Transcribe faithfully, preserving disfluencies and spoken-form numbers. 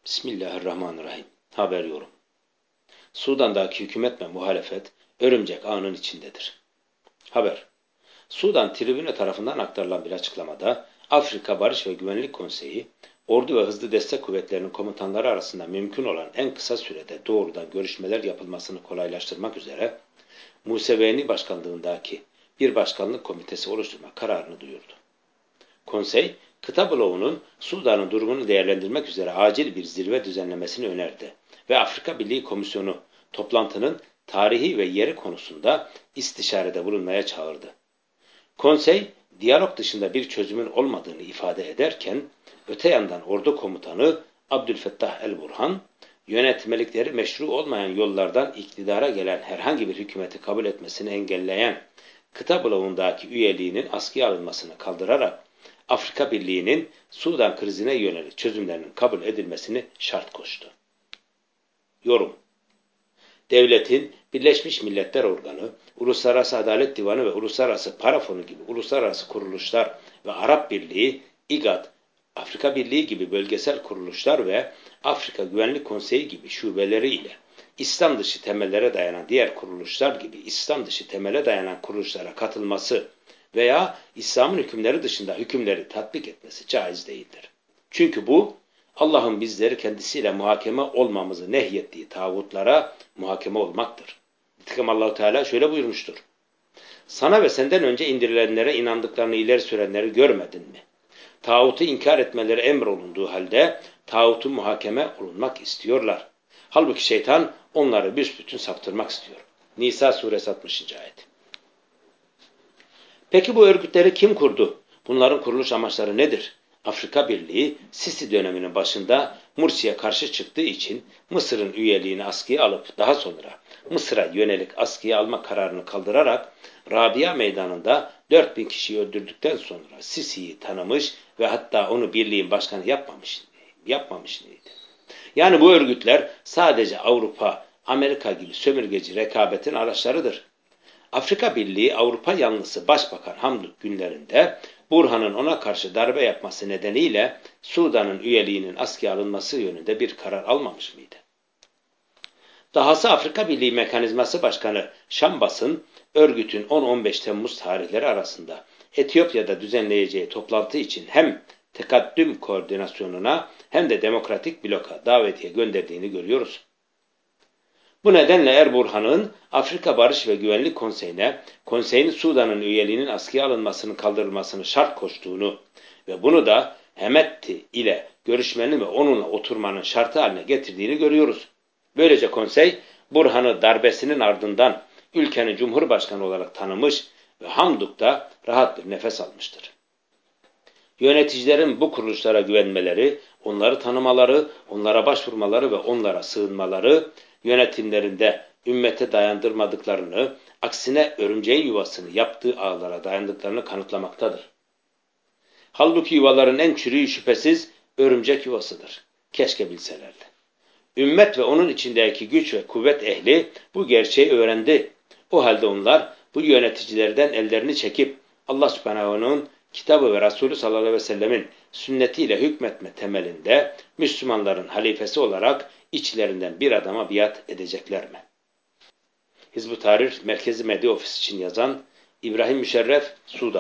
Bismillahirrahmanirrahim. Haber yorum. Sudan'daki hükümet ve muhalefet örümcek ağının içindedir. Haber. Sudan Tribüne tarafından aktarılan bir açıklamada Afrika Barış ve Güvenlik Konseyi, ordu ve hızlı destek kuvvetlerinin komutanları arasında mümkün olan en kısa sürede doğrudan görüşmeler yapılmasını kolaylaştırmak üzere Museveni başkanlığındaki bir başkanlık komitesi oluşturma kararını duyurdu. Konsey, kıta bloğunun Sudan'ın durumunu değerlendirmek üzere acil bir zirve düzenlemesini önerdi ve Afrika Birliği Komisyonu toplantının tarihi ve yeri konusunda istişarede bulunmaya çağırdı. Konsey, diyalog dışında bir çözümün olmadığını ifade ederken, öte yandan ordu komutanı Abdülfettah el-Burhan, yönetmelikleri meşru olmayan yollardan iktidara gelen herhangi bir hükümeti kabul etmesini engelleyen kıta bloğundaki üyeliğinin askıya alınmasını kaldırarak Afrika Birliği'nin Sudan krizine yönelik çözümlerinin kabul edilmesini şart koştu. Yorum. Devletin Birleşmiş Milletler Organı, Uluslararası Adalet Divanı ve Uluslararası Para Fonu gibi uluslararası kuruluşlar ve Arap Birliği, İGAD, Afrika Birliği gibi bölgesel kuruluşlar ve Afrika Güvenlik Konseyi gibi şubeleri ile İslam dışı temellere dayanan diğer kuruluşlar gibi İslam dışı temele dayanan kuruluşlara katılması veya İslam'ın hükümleri dışında hükümleri tatbik etmesi caiz değildir. Çünkü bu, Allah'ın bizleri kendisiyle muhakeme olmamızı nehyettiği tağutlara muhakeme olmaktır. Nitekim Allah-u Teala şöyle buyurmuştur. Sana ve senden önce indirilenlere inandıklarını ileri sürenleri görmedin mi? Tağutu inkar etmeleri emrolunduğu halde tağutu muhakeme olunmak istiyorlar. Halbuki şeytan onları büsbütün saptırmak istiyor. Nisa suresi altmışıncı ayet. Peki bu örgütleri kim kurdu? Bunların kuruluş amaçları nedir? Afrika Birliği, Sisi döneminin başında Mursi'ye karşı çıktığı için Mısır'ın üyeliğini askıya alıp daha sonra Mısır'a yönelik askıya alma kararını kaldırarak Rabia Meydanı'nda dört bin kişiyi öldürdükten sonra Sisi'yi tanımış ve hatta onu birliğin başkanı yapmamış, yapmamış mıydı? Yani bu örgütler sadece Avrupa, Amerika gibi sömürgeci rekabetin araçlarıdır. Afrika Birliği Avrupa yanlısı Başbakan Hamdok günlerinde Burhan'ın ona karşı darbe yapması nedeniyle Sudan'ın üyeliğinin askıya alınması yönünde bir karar almamış mıydı? Dahası Afrika Birliği Mekanizması Başkanı Şambas'ın örgütün on on beş Temmuz tarihleri arasında Etiyopya'da düzenleyeceği toplantı için hem tekaddüm koordinasyonuna hem de demokratik bloka davetiye gönderdiğini görüyoruz. Bu nedenle Erburhan'ın Afrika Barış ve Güvenlik Konseyi'ne konseyin Sudan'ın üyeliğinin askıya alınmasının kaldırılmasını şart koştuğunu ve bunu da Hemetti ile görüşmenin ve onunla oturmanın şartı haline getirdiğini görüyoruz. Böylece konsey Burhan'ı darbesinin ardından ülkenin cumhurbaşkanı olarak tanımış ve Hamdok'ta rahat bir nefes almıştır. Yöneticilerin bu kuruluşlara güvenmeleri, onları tanımaları, onlara başvurmaları ve onlara sığınmaları, yönetimlerinde ümmete dayandırmadıklarını, aksine örümceğin yuvasını yaptığı ağlara dayandıklarını kanıtlamaktadır. Halbuki yuvaların en çürüğü şüphesiz örümcek yuvasıdır. Keşke bilselerdi. Ümmet ve onun içindeki güç ve kuvvet ehli bu gerçeği öğrendi. O halde onlar bu yöneticilerden ellerini çekip Allah Subhanahu'nun kitabı ve Resulü sallallahu aleyhi ve sellemin sünnetiyle hükmetme temelinde Müslümanların halifesi olarak içlerinden bir adama biat edecekler mi? Hizb-ut Tahrir Merkezi Medya Ofisi için yazan İbrahim Müşerref, Sudan.